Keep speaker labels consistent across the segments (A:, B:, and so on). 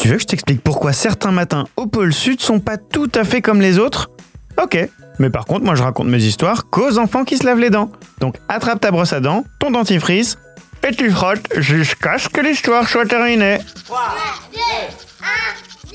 A: Tu veux que je t'explique pourquoi certains matins au pôle sud sont pas tout à fait comme les autres ? Ok, mais par contre, moi je raconte mes histoires qu'aux enfants qui se lavent les dents. Donc attrape ta brosse à dents, ton dentifrice, et tu frottes jusqu'à ce que l'histoire soit terminée.
B: 3, 2, 1,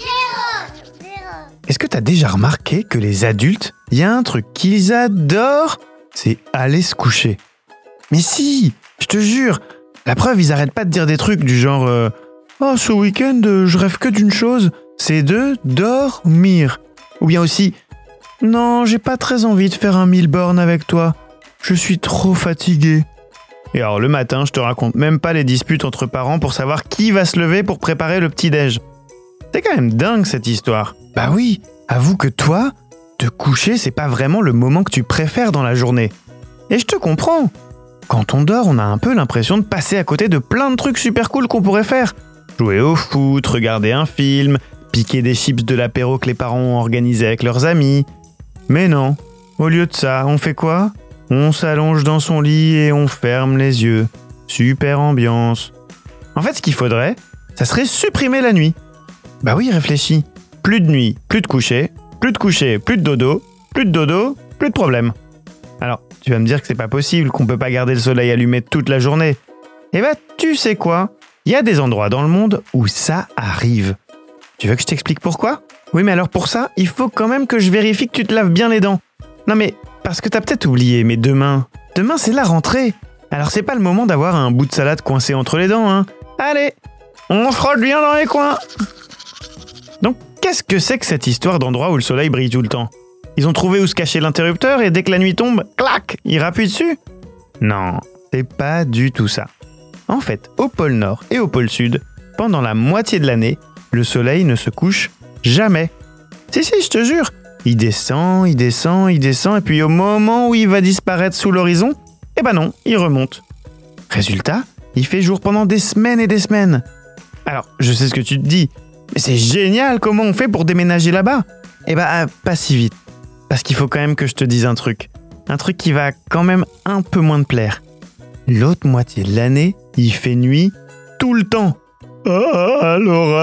B: 0.
A: Est-ce que t'as déjà remarqué que les adultes, il y a un truc qu'ils adorent, c'est aller se coucher. Mais si, je te jure, la preuve, ils arrêtent pas de dire des trucs du genre oh, ce week-end, je rêve que d'une chose, c'est de dormir. Ou bien aussi non, j'ai pas très envie de faire un 1000 bornes avec toi, je suis trop fatigué. Et alors le matin, je te raconte même pas les disputes entre parents pour savoir qui va se lever pour préparer le petit-déj. C'est quand même dingue cette histoire. Bah oui, avoue que toi, te coucher, c'est pas vraiment le moment que tu préfères dans la journée. Et je te comprends. Quand on dort, on a un peu l'impression de passer à côté de plein de trucs super cool qu'on pourrait faire. Jouer au foot, regarder un film, piquer des chips de l'apéro que les parents ont organisé avec leurs amis. Mais non, au lieu de ça, on fait quoi ? On s'allonge dans son lit et on ferme les yeux. Super ambiance. En fait, ce qu'il faudrait, ça serait supprimer la nuit. Bah oui, réfléchis. Plus de nuit, plus de coucher, plus de dodo, plus de problème. Alors, tu vas me dire que c'est pas possible, qu'on peut pas garder le soleil allumé toute la journée. Eh bah, tu sais quoi ? Il y a des endroits dans le monde où ça arrive. Tu veux que je t'explique pourquoi ? Oui, mais alors pour ça, il faut quand même que je vérifie que tu te laves bien les dents. Non mais, parce que t'as peut-être oublié, mais demain c'est la rentrée. Alors c'est pas le moment d'avoir un bout de salade coincé entre les dents, hein. Allez, on frotte bien dans les coins. Donc, qu'est-ce que c'est que cette histoire d'endroit où le soleil brille tout le temps ? Ils ont trouvé où se cacher l'interrupteur et dès que la nuit tombe, clac, ils rappuient dessus ? Non, c'est pas du tout ça. En fait, au pôle Nord et au pôle Sud, pendant la moitié de l'année, le soleil ne se couche jamais. Si, je te jure. Il descend, et puis au moment où il va disparaître sous l'horizon, eh ben non, il remonte. Résultat, il fait jour pendant des semaines et des semaines. Alors, je sais ce que tu te dis, mais c'est génial, comment on fait pour déménager là-bas ? Eh ben, pas si vite. Parce qu'il faut quand même que je te dise un truc. Un truc qui va quand même un peu moins te plaire. L'autre moitié de l'année, il fait nuit tout le temps. Ah, l'horreur !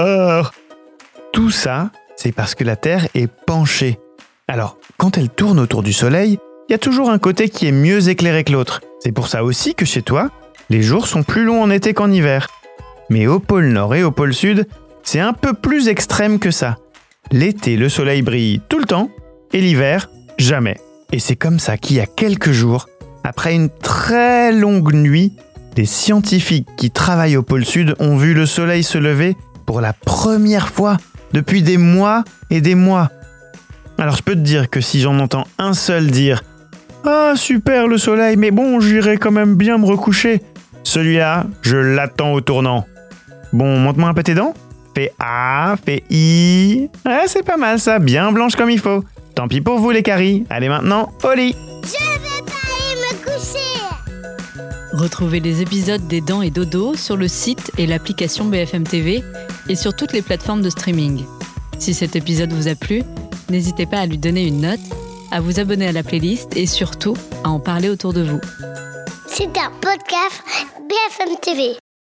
A: Tout ça, c'est parce que la Terre est penchée. Alors, quand elle tourne autour du Soleil, il y a toujours un côté qui est mieux éclairé que l'autre. C'est pour ça aussi que chez toi, les jours sont plus longs en été qu'en hiver. Mais au pôle Nord et au pôle Sud, c'est un peu plus extrême que ça. L'été, le soleil brille tout le temps, et l'hiver, jamais. Et c'est comme ça qu'il y a quelques jours, après une très longue nuit, les scientifiques qui travaillent au pôle Sud ont vu le soleil se lever pour la première fois depuis des mois et des mois. Alors je peux te dire que si j'en entends un seul dire « Ah super le soleil, mais bon j'irai quand même bien me recoucher », celui-là, je l'attends au tournant. Bon, montre-moi un peu tes dents. Fais A, fais I. Ouais, c'est pas mal ça, bien blanche comme il faut. Tant pis pour vous les caries. Allez maintenant, au lit.
B: Je vais pas aller me coucher.
C: Retrouvez les épisodes des Dents et Dodo sur le site et l'application BFM TV et sur toutes les plateformes de streaming. Si cet épisode vous a plu, n'hésitez pas à lui donner une note, à vous abonner à la playlist et surtout à en parler autour de vous.
B: C'est un podcast BFM TV.